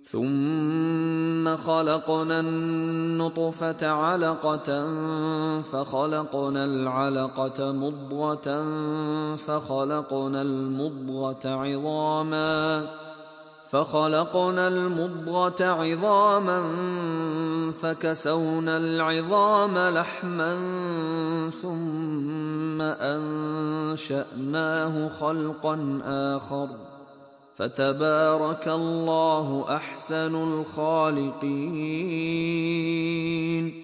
ثم خلقنا النطفة علقة فخلقنا العلقة مضغة فخلقنا المضغة عظاما فكسونا العظام لحما ثم أنشأناه خلقا آخر فتبارك الله أحسن الخالقين.